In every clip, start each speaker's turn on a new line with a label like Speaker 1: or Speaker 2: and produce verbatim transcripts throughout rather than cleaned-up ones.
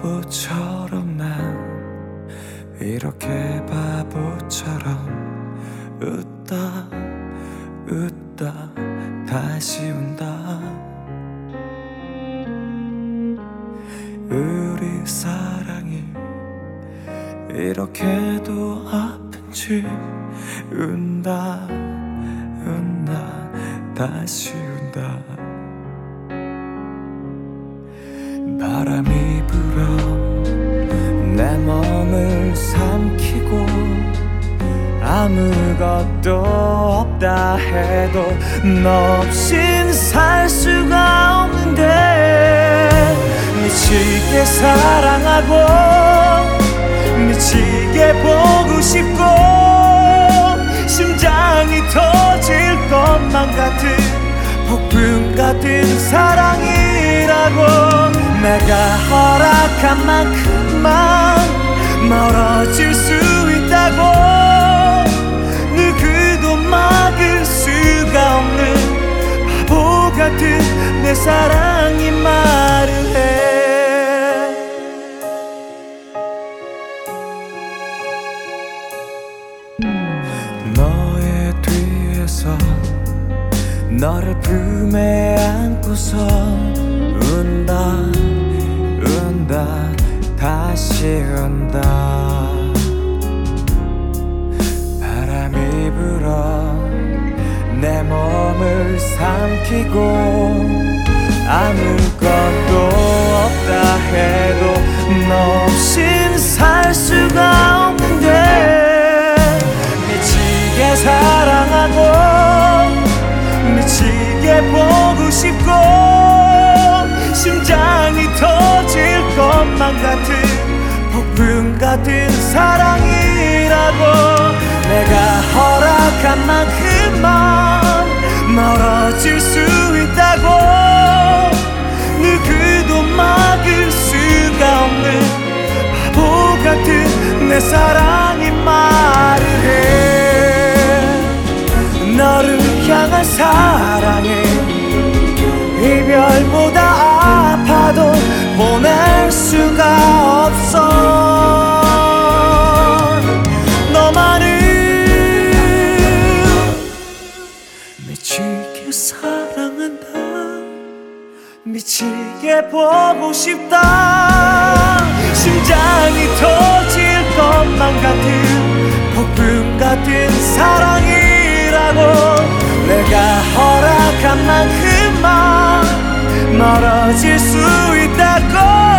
Speaker 1: 바보처럼 난 이렇게 바보처럼 웃다 웃다 다시 운다. 우리 사랑이 이렇게도 아픈지 운다 운다 다시 운다. 바람이 불어 내 몸을 삼키고 아무것도 없다 해도 너 없인 살 수가 없는데 미치게 사랑하고 미치게 보고 싶고 심장이 터질 것만 같은 폭풍 같은 사랑이라고. 내가 허락한 만큼만 멀어질 수 있다고. 누구도 막을 수가 없는 바보 같은 내 사랑이 말을 해. 너의 뒤에서 너를 품에 안고서 운다 운다 다시 운다. 바람이 불어 내 몸을 삼키고 아무것도 없다 해도 너 없인 살 수가 없는데 미치게 사랑하고 미치게 보고 싶고 심장이 터질 것만 같은 폭풍 같은 사랑이라고. 내가 허락한 만큼만 멀어질 수 있다고. 누구도 막을 수가 없는 바보 같은 내 사랑이 말을 해. 너를 향한 사랑에 이별보다 아파도 보낼 수가 없어. 너만을 미치게 사랑한다. 미치게 보고 싶다. 심장이 터질 것만 같은 폭풍 같은 사랑이라고. 내가 허락한 만큼만 멀어질 수 있다고.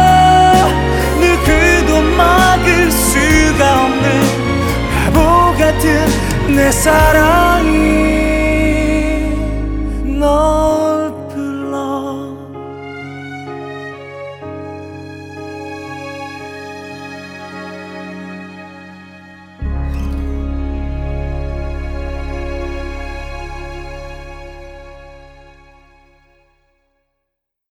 Speaker 1: 누구도 막을 수가 없는 바보 같은 내 사랑이 너